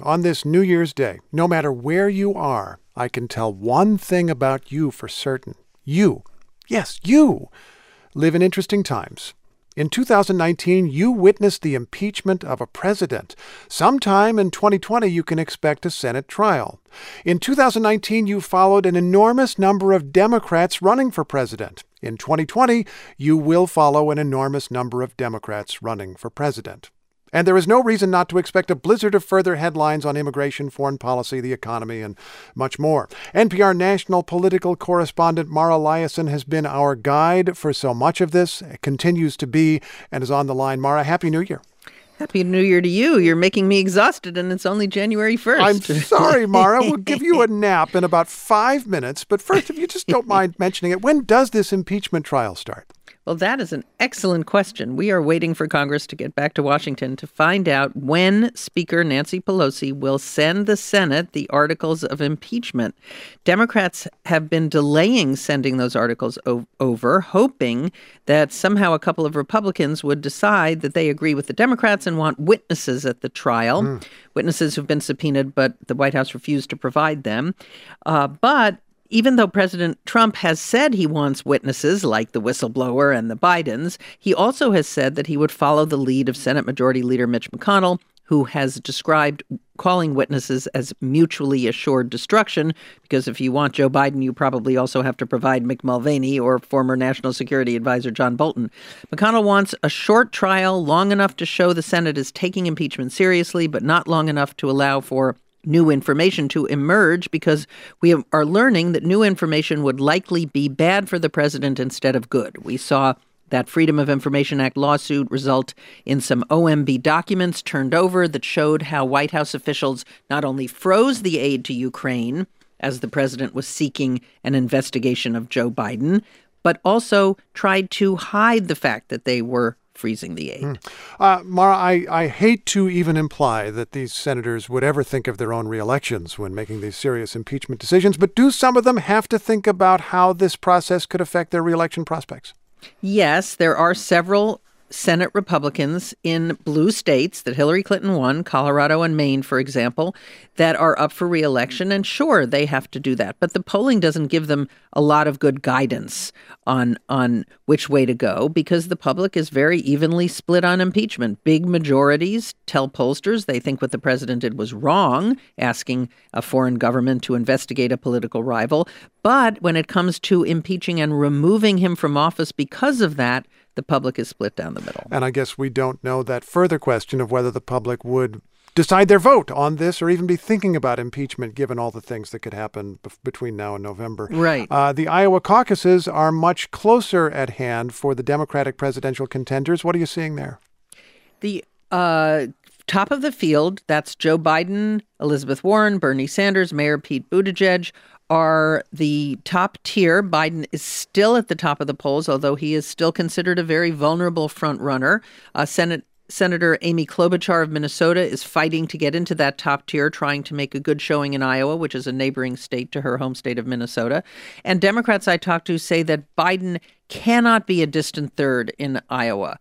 on this New Year's Day, no matter where you are, I can tell one thing about you for certain. You, yes, you, live in interesting times. In 2019, you witnessed the impeachment of a president. Sometime in 2020, you can expect a Senate trial. In 2019, you followed an enormous number of Democrats running for president. In 2020, you will follow an enormous number of Democrats running for president. And there is no reason not to expect a blizzard of further headlines on immigration, foreign policy, the economy, and much more. NPR national political correspondent Mara Liasson has been our guide for so much of this, continues to be, and is on the line. Mara, Happy New Year. Happy New Year to you. You're making me exhausted, and it's only January 1st. I'm sorry, Mara. We'll give you a nap in about 5 minutes. But first, if you just don't mind mentioning it, when does this impeachment trial start? Well, that is an excellent question. We are waiting for Congress to get back to Washington to find out when Speaker Nancy Pelosi will send the Senate the articles of impeachment. Democrats have been delaying sending those articles over, hoping that somehow a couple of Republicans would decide that they agree with the Democrats and want witnesses at the trial. Witnesses who've been subpoenaed, but the White House refused to provide them. But even though President Trump has said he wants witnesses like the whistleblower and the Bidens, he also has said that he would follow the lead of Senate Majority Leader Mitch McConnell, who has described calling witnesses as mutually assured destruction, because if you want Joe Biden, you probably also have to provide Mick Mulvaney or former National Security Advisor John Bolton. McConnell wants a short trial, long enough to show the Senate is taking impeachment seriously, but not long enough to allow for new information to emerge, because we are learning that new information would likely be bad for the president instead of good. We saw that Freedom of Information Act lawsuit result in some OMB documents turned over that showed how White House officials not only froze the aid to Ukraine as the president was seeking an investigation of Joe Biden, but also tried to hide the fact that they were freezing the aid. Mara, I hate to even imply that these senators would ever think of their own reelections when making these serious impeachment decisions, but do some of them have to think about how this process could affect their reelection prospects? Yes, there are several Senate Republicans in blue states that Hillary Clinton won, Colorado and Maine, for example, that are up for reelection. And sure, they have to do that. But the polling doesn't give them a lot of good guidance on which way to go, because the public is very evenly split on impeachment. Big majorities tell pollsters they think what the president did was wrong, asking a foreign government to investigate a political rival. But when it comes to impeaching and removing him from office because of that, the public is split down the middle. And I guess we don't know that further question of whether the public would decide their vote on this or even be thinking about impeachment, given all the things that could happen between now and November. Right. The Iowa caucuses are much closer at hand for the Democratic presidential contenders. What are you seeing there? The top of the field, that's Joe Biden, Elizabeth Warren, Bernie Sanders, Mayor Pete Buttigieg, are the top tier. Biden is still at the top of the polls, although he is still considered a very vulnerable front runner. Senator Amy Klobuchar of Minnesota is fighting to get into that top tier, trying to make a good showing in Iowa, which is a neighboring state to her home state of Minnesota. And Democrats I talked to say that Biden cannot be a distant third in Iowa.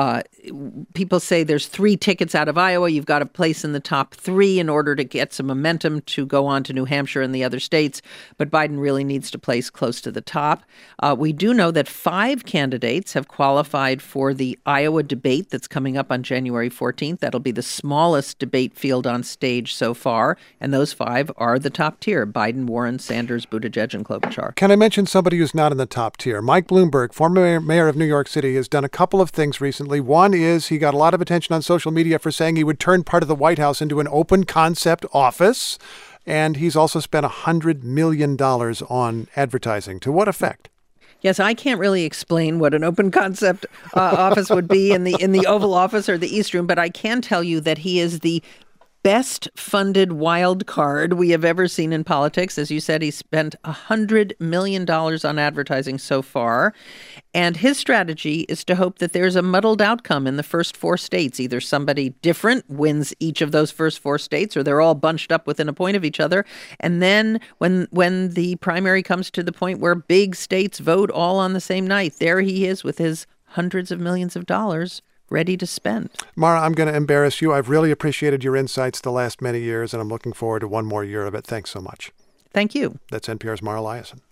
People say there's 3 tickets out of Iowa. You've got to place in the top 3 in order to get some momentum to go on to New Hampshire and the other states. But Biden really needs to place close to the top. We do know that 5 candidates have qualified for the Iowa debate that's coming up on January 14th. That'll be the smallest debate field on stage so far. And those 5 are the top tier: Biden, Warren, Sanders, Buttigieg, and Klobuchar. Can I mention somebody who's not in the top tier? Mike Bloomberg, former mayor of New York City, has done a couple of things recently. One is he got a lot of attention on social media for saying he would turn part of the White House into an open concept office. And he's also spent $100 million on advertising. To what effect? Yes, I can't really explain what an open concept office would be in the Oval Office or the East Room, but I can tell you that he is the best funded wild card we have ever seen in politics. As you said, he spent $100 million on advertising so far. And his strategy is to hope that there's a muddled outcome in the first 4 states. Either somebody different wins each of those first 4 states, or they're all bunched up within a point of each other. And then when the primary comes to the point where big states vote all on the same night, there he is with his hundreds of millions of dollars ready to spend. Mara, I'm going to embarrass you. I've really appreciated your insights the last many years, and I'm looking forward to one more year of it. Thanks so much. Thank you. That's NPR's Mara Liasson.